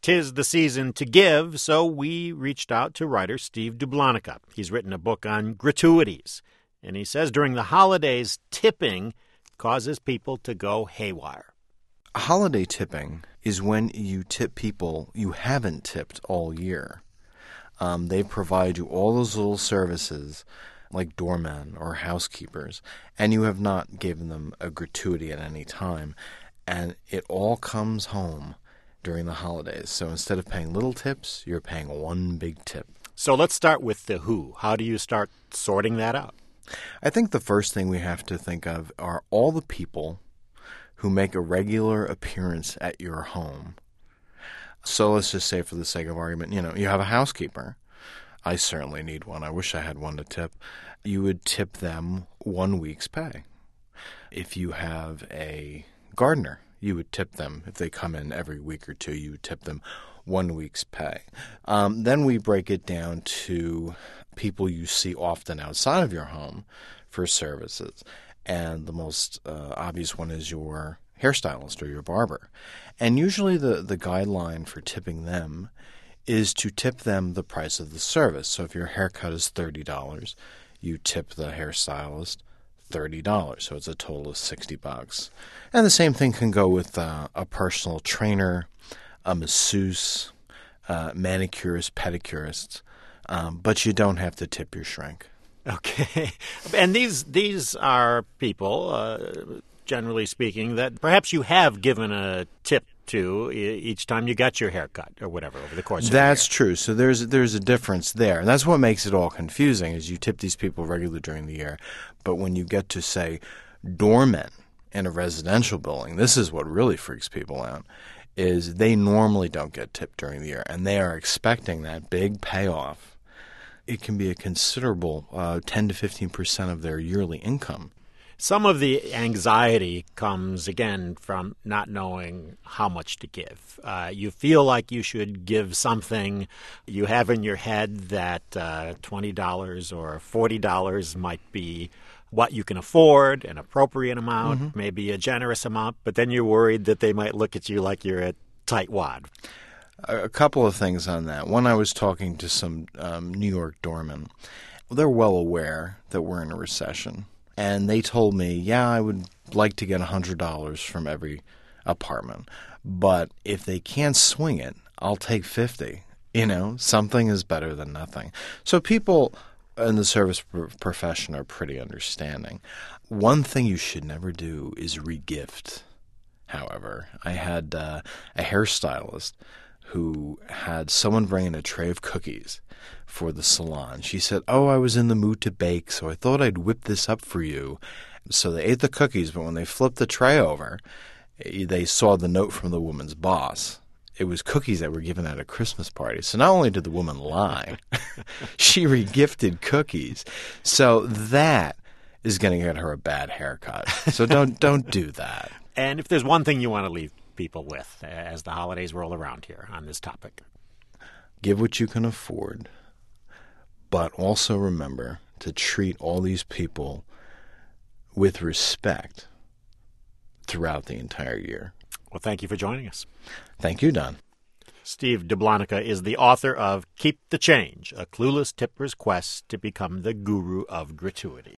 'Tis the season to give, so we reached out to writer Steve Dublanica. He's written a book on gratuities, and he says during the holidays, tipping causes people to go haywire. Holiday tipping is when you tip people you haven't tipped all year. They provide you all those little services like doormen or housekeepers, and you have not given them a gratuity at any time, and it all comes home during the holidays. So instead of paying little tips, you're paying one big tip. So let's start with the who. How do you start sorting that out? I think the first thing we have to think of are all the people who make a regular appearance at your home. So let's just say, for the sake of argument, you have a housekeeper. I certainly need one. I wish I had one to tip. You would tip them 1 week's pay. If you have a gardener, you would tip them. If they come in every week or two, you would tip them 1 week's pay. Then we break it down to people you see often outside of your home for services. And the most obvious one is your hairstylist or your barber. And usually the guideline for tipping them is to tip them the price of the service. So if your haircut is $30, you tip the hairstylist $30. So it's a total of $60. And the same thing can go with a personal trainer, a masseuse, manicurist, pedicurist. But you don't have to tip your shrink. Okay. And these are people, generally speaking, that perhaps you have given a tip to each time you got your haircut or whatever over the course of the year. That's true. So there's a difference there. And that's what makes it all confusing, is you tip these people regularly during the year. But when you get to, say, doormen in a residential building, this is what really freaks people out, is they normally don't get tipped during the year. And they are expecting that big payoff. It can be a considerable 10 to 15% of their yearly income. Some of the anxiety comes, again, from not knowing how much to give. You feel like you should give something. You have in your head that $20 or $40 might be what you can afford, an appropriate amount, maybe a generous amount, but then you're worried that they might look at you like you're a tightwad. A couple of things on that. One, I was talking to some New York doormen. They're well aware that we're in a recession. And they told me, yeah, I would like to get $100 from every apartment. But if they can't swing it, I'll take $50. Something is better than nothing. So people in the service profession are pretty understanding. One thing you should never do is regift, however. I had a hairstylist who had someone bring in a tray of cookies for the salon. She said, "Oh, I was in the mood to bake, so I thought I'd whip this up for you." So they ate the cookies, but when they flipped the tray over, they saw the note from the woman's boss. It was cookies that were given at a Christmas party. So not only did the woman lie, she regifted cookies. So that is going to get her a bad haircut. So don't do that. And if there's one thing you want to leave people with as the holidays roll around here on this topic, give what you can afford, but also remember to treat all these people with respect throughout the entire year. Well, thank you for joining us. Thank you, Don. Steve Dublanica is the author of Keep the Change, A Clueless Tipper's Quest to Become the Guru of Gratuity.